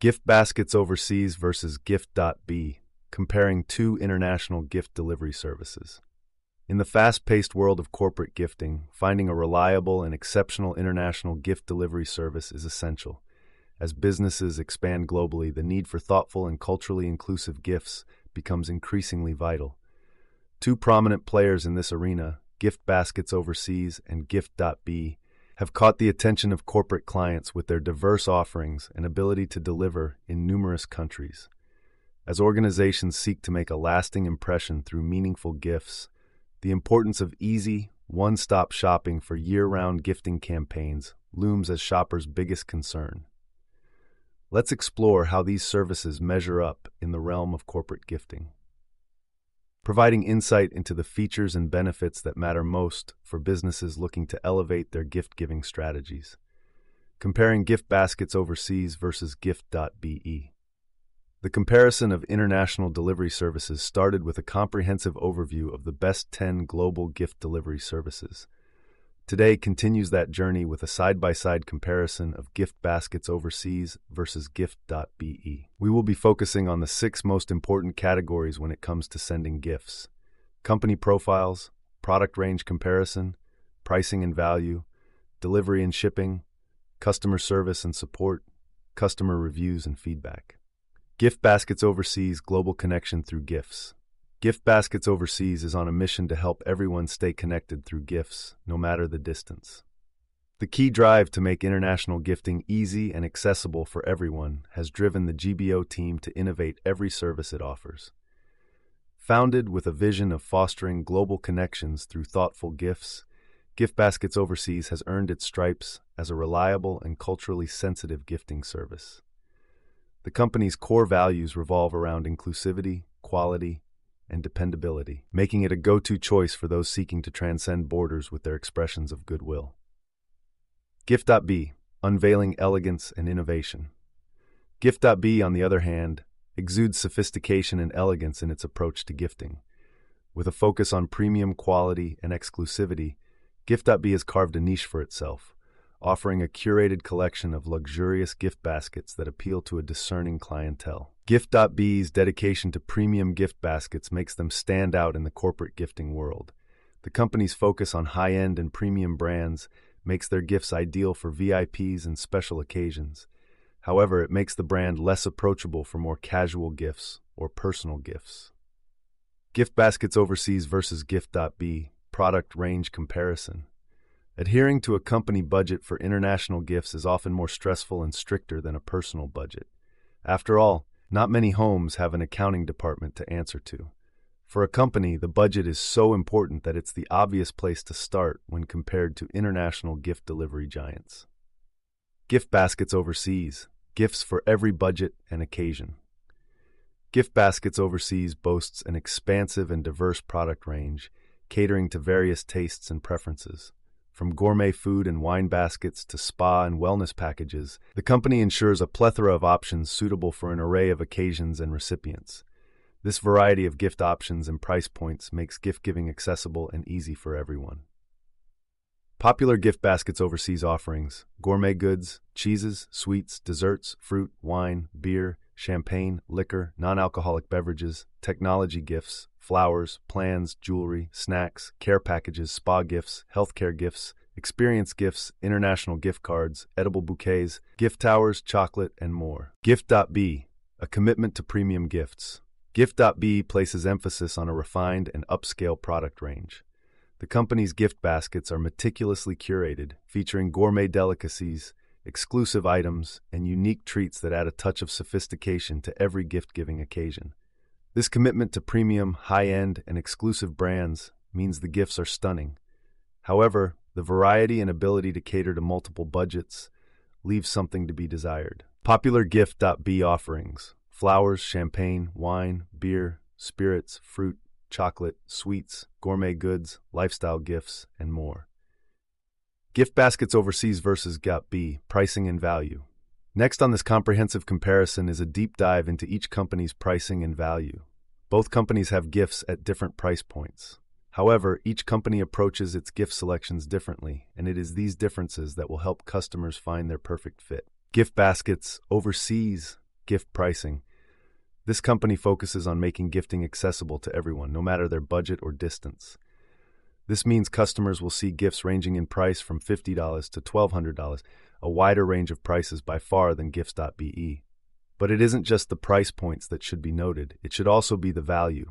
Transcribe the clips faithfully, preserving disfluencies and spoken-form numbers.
Gift Baskets Overseas versus Gift.B, comparing two international gift delivery services. In the fast-paced world of corporate gifting, finding a reliable and exceptional international gift delivery service is essential. As businesses expand globally, the need for thoughtful and culturally inclusive gifts becomes increasingly vital. Two prominent players in this arena, Gift Baskets Overseas and Gift.B, have caught the attention of corporate clients with their diverse offerings and ability to deliver in numerous countries. As organizations seek to make a lasting impression through meaningful gifts, the importance of easy, one-stop shopping for year-round gifting campaigns looms as shoppers' biggest concern. Let's explore how these services measure up in the realm of corporate gifting, providing insight into the features and benefits that matter most for businesses looking to elevate their gift-giving strategies. Comparing Gift Baskets Overseas versus Gift.be. The comparison of international delivery services started with a comprehensive overview of the best ten global gift delivery services. Today continues that journey with a side-by-side comparison of Gift Baskets Overseas versus Gift.be. We will be focusing on the six most important categories when it comes to sending gifts: company profiles, product range comparison, pricing and value, delivery and shipping, customer service and support, customer reviews and feedback. Gift Baskets Overseas Global Connection Through Gifts. Gift Baskets Overseas is on a mission to help everyone stay connected through gifts, no matter the distance. The key drive to make international gifting easy and accessible for everyone has driven the G B O team to innovate every service it offers. Founded with a vision of fostering global connections through thoughtful gifts, Gift Baskets Overseas has earned its stripes as a reliable and culturally sensitive gifting service. The company's core values revolve around inclusivity, quality, and dependability, making it a go-to choice for those seeking to transcend borders with their expressions of goodwill. Gift.B, unveiling elegance and innovation. Gift.B, on the other hand, exudes sophistication and elegance in its approach to gifting. With a focus on premium quality and exclusivity, Gift.B has carved a niche for itself, offering a curated collection of luxurious gift baskets that appeal to a discerning clientele. Gift.B's dedication to premium gift baskets makes them stand out in the corporate gifting world. The company's focus on high-end and premium brands makes their gifts ideal for V I Ps and special occasions. However, it makes the brand less approachable for more casual gifts or personal gifts. Gift Baskets Overseas versus Gift.B. Product range comparison. Adhering to a company budget for international gifts is often more stressful and stricter than a personal budget. After all, not many homes have an accounting department to answer to. For a company, the budget is so important that it's the obvious place to start when compared to international gift delivery giants. Gift Baskets Overseas. Gifts for every budget and occasion. Gift Baskets Overseas boasts an expansive and diverse product range, catering to various tastes and preferences. From gourmet food and wine baskets to spa and wellness packages, the company ensures a plethora of options suitable for an array of occasions and recipients. This variety of gift options and price points makes gift-giving accessible and easy for everyone. Popular Gift Baskets Overseas offerings: gourmet goods, cheeses, sweets, desserts, fruit, wine, beer, champagne, liquor, non-alcoholic beverages, technology gifts, flowers, plans, jewelry, snacks, care packages, spa gifts, healthcare gifts, experience gifts, international gift cards, edible bouquets, gift towers, chocolate, and more. Gift.B, a commitment to premium gifts. Gift.B places emphasis on a refined and upscale product range. The company's gift baskets are meticulously curated, featuring gourmet delicacies, exclusive items, and unique treats that add a touch of sophistication to every gift-giving occasion. This commitment to premium, high-end, and exclusive brands means the gifts are stunning. However, the variety and ability to cater to multiple budgets leaves something to be desired. Popular Gift.B offerings: flowers, champagne, wine, beer, spirits, fruit, chocolate, sweets, gourmet goods, lifestyle gifts, and more. Gift Baskets Overseas versus Gift.B, pricing and value. Next on this comprehensive comparison is a deep dive into each company's pricing and value. Both companies have gifts at different price points. However, each company approaches its gift selections differently, and it is these differences that will help customers find their perfect fit. Gift Baskets Overseas gift pricing. This company focuses on making gifting accessible to everyone, no matter their budget or distance. This means customers will see gifts ranging in price from fifty dollars to twelve hundred dollars, a wider range of prices by far than gifts dot b e. But it isn't just the price points that should be noted, it should also be the value.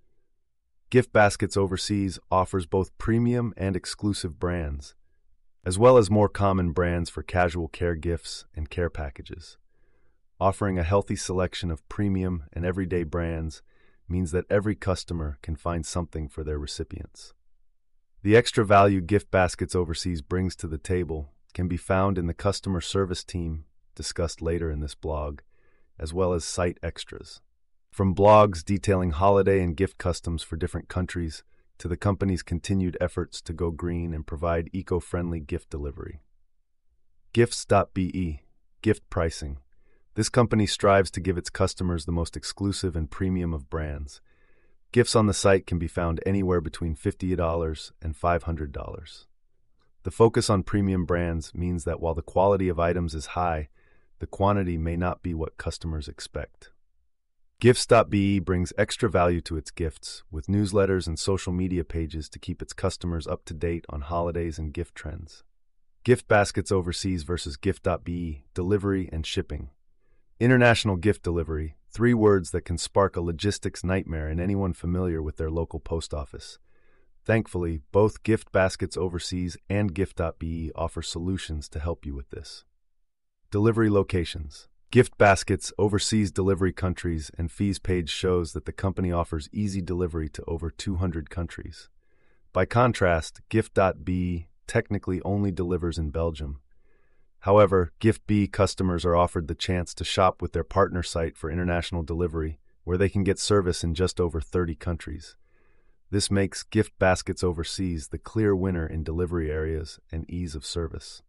Gift Baskets Overseas offers both premium and exclusive brands, as well as more common brands for casual care gifts and care packages. Offering a healthy selection of premium and everyday brands means that every customer can find something for their recipients. The extra value Gift Baskets Overseas brings to the table can be found in the customer service team, discussed later in this blog, as well as site extras. From blogs detailing holiday and gift customs for different countries to the company's continued efforts to go green and provide eco-friendly gift delivery. gifts dot b e, gift pricing. This company strives to give its customers the most exclusive and premium of brands. Gifts on the site can be found anywhere between fifty dollars and five hundred dollars. The focus on premium brands means that while the quality of items is high, the quantity may not be what customers expect. gifts dot b e brings extra value to its gifts, with newsletters and social media pages to keep its customers up to date on holidays and gift trends. Gift Baskets Overseas versus gift dot b e, delivery and shipping. International gift delivery, three words that can spark a logistics nightmare in anyone familiar with their local post office. Thankfully, both Gift Baskets Overseas and gift dot b e offer solutions to help you with this. Delivery locations. Gift Baskets Overseas delivery countries and fees page shows that the company offers easy delivery to over two hundred countries. By contrast, gift dot b e technically only delivers in Belgium. However, Gift B customers are offered the chance to shop with their partner site for international delivery, where they can get service in just over thirty countries. This makes Gift Baskets Overseas the clear winner in delivery areas and ease of service.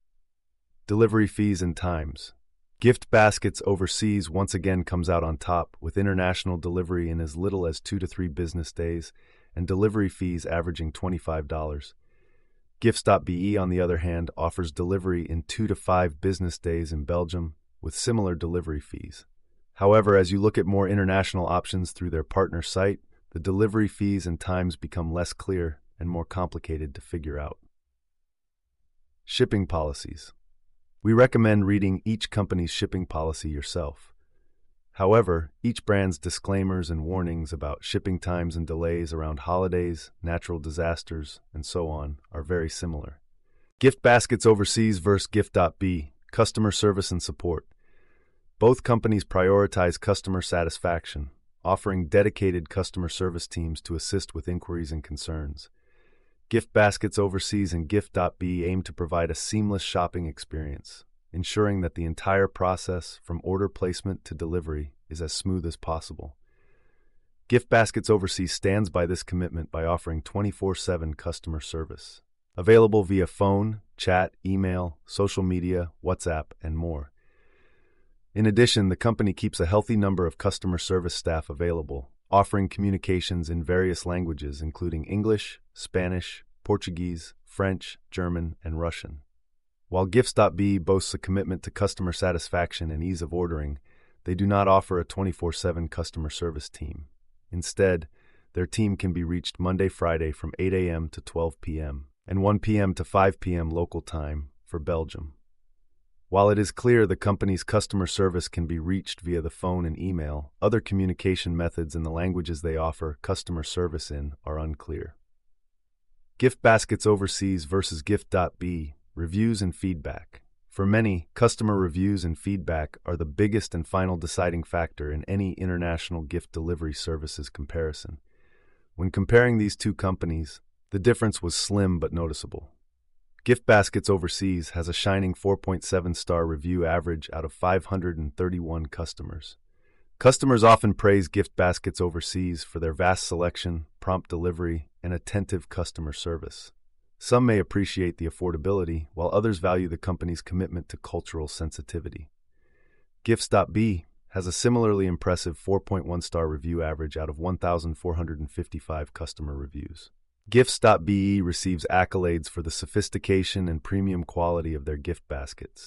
Delivery fees and times. Gift Baskets Overseas once again comes out on top, with international delivery in as little as two to three business days and delivery fees averaging twenty-five dollars. gifts dot b e, on the other hand, offers delivery in two to five business days in Belgium, with similar delivery fees. However, as you look at more international options through their partner site, the delivery fees and times become less clear and more complicated to figure out. Shipping policies. We recommend reading each company's shipping policy yourself. However, each brand's disclaimers and warnings about shipping times and delays around holidays, natural disasters, and so on are very similar. Gift Baskets Overseas versus gift dot b e, customer service and support. Both companies prioritize customer satisfaction, offering dedicated customer service teams to assist with inquiries and concerns. Gift Baskets Overseas and gift dot b e aim to provide a seamless shopping experience, ensuring that the entire process, from order placement to delivery, is as smooth as possible. Gift Baskets Overseas stands by this commitment by offering twenty-four seven customer service, available via phone, chat, email, social media, WhatsApp, and more. In addition, the company keeps a healthy number of customer service staff available, offering communications in various languages including English, Spanish, Portuguese, French, German, and Russian. While gifts dot b e boasts a commitment to customer satisfaction and ease of ordering, they do not offer a twenty-four seven customer service team. Instead, their team can be reached Monday, Friday from eight a m to twelve p m and one p m to five p m local time for Belgium. While it is clear the company's customer service can be reached via the phone and email, other communication methods in the languages they offer customer service in are unclear. Gift Baskets Overseas versus gift dot b e, reviews and feedback. For many, customer reviews and feedback are the biggest and final deciding factor in any international gift delivery services comparison. When comparing these two companies, the difference was slim but noticeable. Gift Baskets Overseas has a shining four point seven star review average out of five hundred thirty-one customers. Customers often praise Gift Baskets Overseas for their vast selection, prompt delivery, and attentive customer service. Some may appreciate the affordability, while others value the company's commitment to cultural sensitivity. gifts dot b e has a similarly impressive four point one star review average out of one thousand four hundred fifty-five customer reviews. gifts dot b e receives accolades for the sophistication and premium quality of their gift baskets.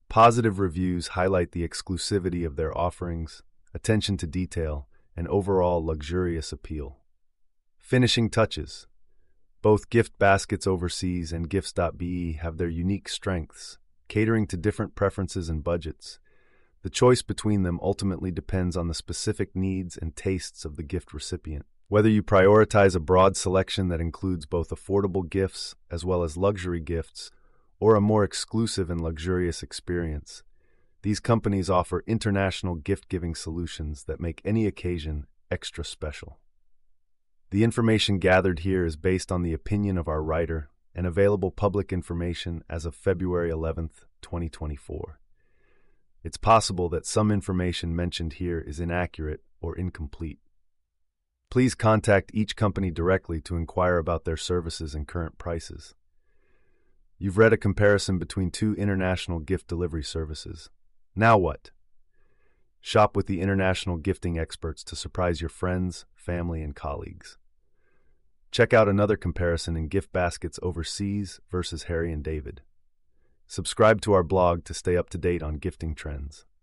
Positive reviews highlight the exclusivity of their offerings, attention to detail, and overall luxurious appeal. Finishing touches. Both Gift Baskets Overseas and Gifts dot B E have their unique strengths, catering to different preferences and budgets. The choice between them ultimately depends on the specific needs and tastes of the gift recipient. Whether you prioritize a broad selection that includes both affordable gifts as well as luxury gifts, or a more exclusive and luxurious experience, these companies offer international gift-giving solutions that make any occasion extra special. The information gathered here is based on the opinion of our writer and available public information as of February eleventh, twenty twenty-four. It's possible that some information mentioned here is inaccurate or incomplete. Please contact each company directly to inquire about their services and current prices. You've read a comparison between two international gift delivery services. Now what? Shop with the international gifting experts to surprise your friends, family, and colleagues. Check out another comparison in Gift Baskets Overseas versus Harry and David. Subscribe to our blog to stay up to date on gifting trends.